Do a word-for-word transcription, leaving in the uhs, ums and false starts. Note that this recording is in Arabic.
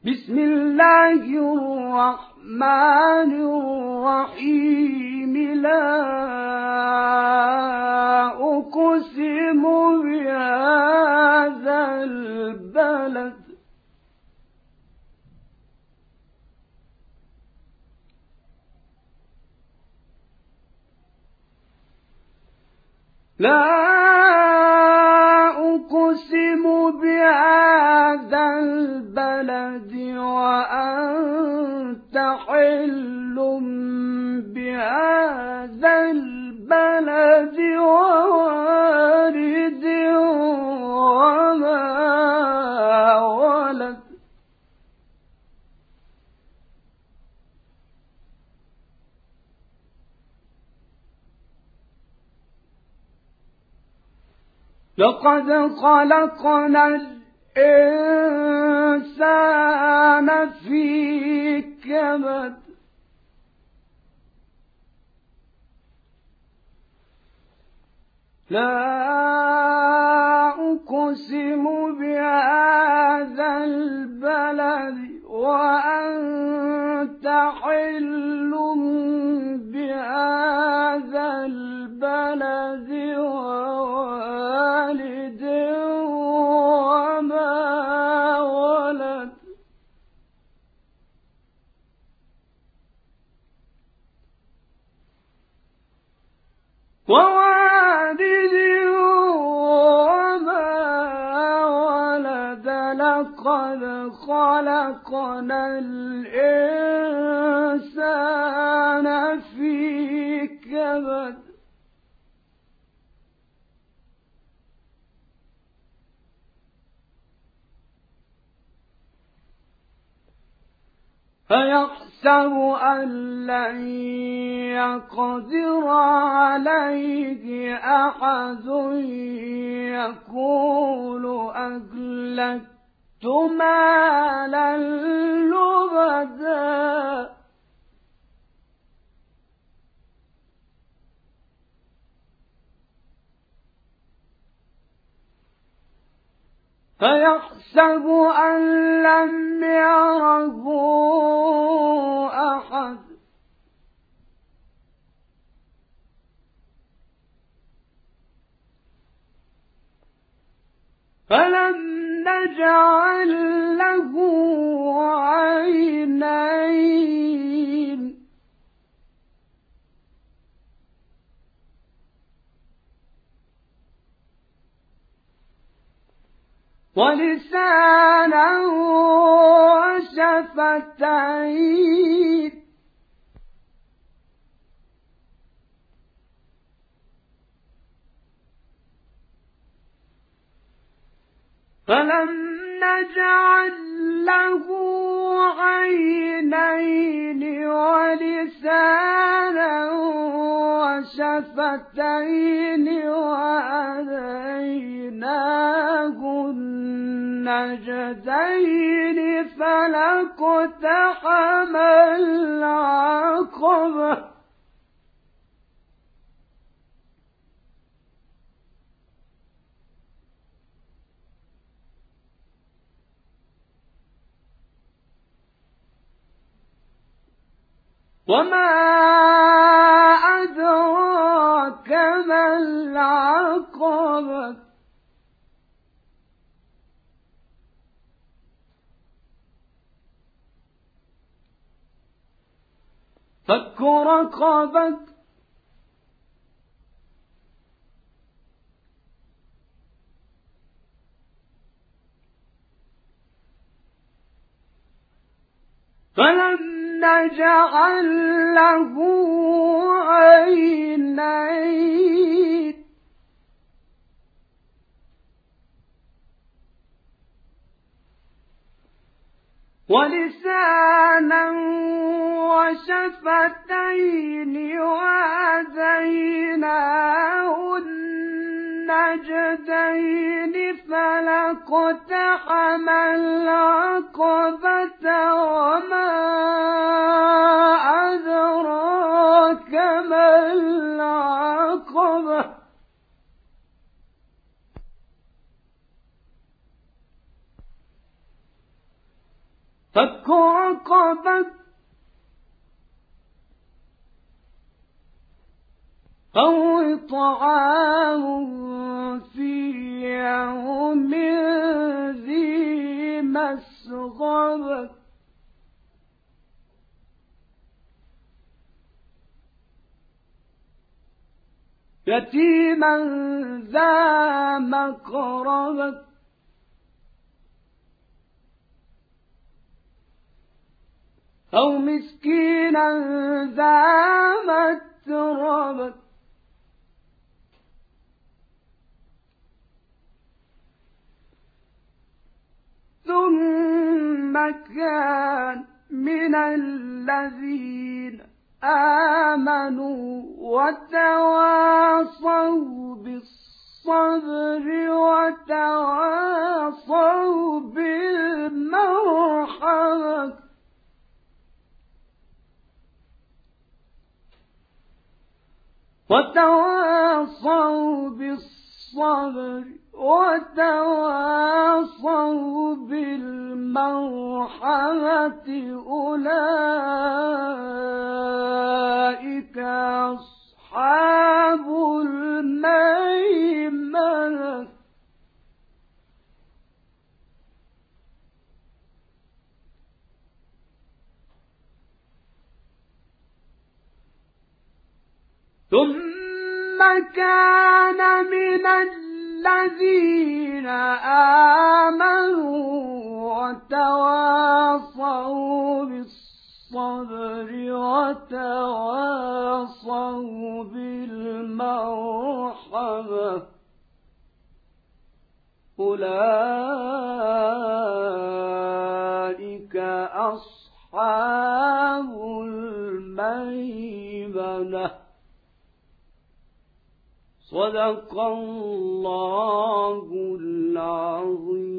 بسم الله الرحمن الرحيم لا أقسم بهذا البلد لا أقسم بهذا البلد وأنت حل بهذا البلد ووالد وما ولد لقد خلقنا الإنسان في كبد لا أقسم بهذا البلد وأنت حل بهذا البلد ووالد وما ولد ووالد وما ولد لقد خلقنا الإنسان في كبد فيحسب أن لن يقدر عليه أحد يقول أهلكت مالا لبدا فيحسب أن لم يره أحد فلم نجعل له عينين ولسانا وشفتين فلم نجعل له عينين ولسانا وشفتين وهديناه النجدين فلاقتحم العقبة وما أدراك ما العقبة فك رقبة فلم نجعل له عينين ولسانا وشفتين وهديناه النجدين فلاقتحم العقبة وما أدراك ما العقبة فك رقبة أو إطعام في يوم ذي مسغبة يتيما ذا مقربة أو مسكينا ذا متربة ثم كان من الذين آمنوا وتواصوا بالصبر وتواصوا بالمرحمة وتواصوا بالصبر وتواصوا بالمرحمة أولئك أصحاب الميمنة ثم كان من الذين آمنوا وتواصوا بالصبر وتواصوا بالمرحمة أولئك أصحاب الميمنة. صدق الله العظيم.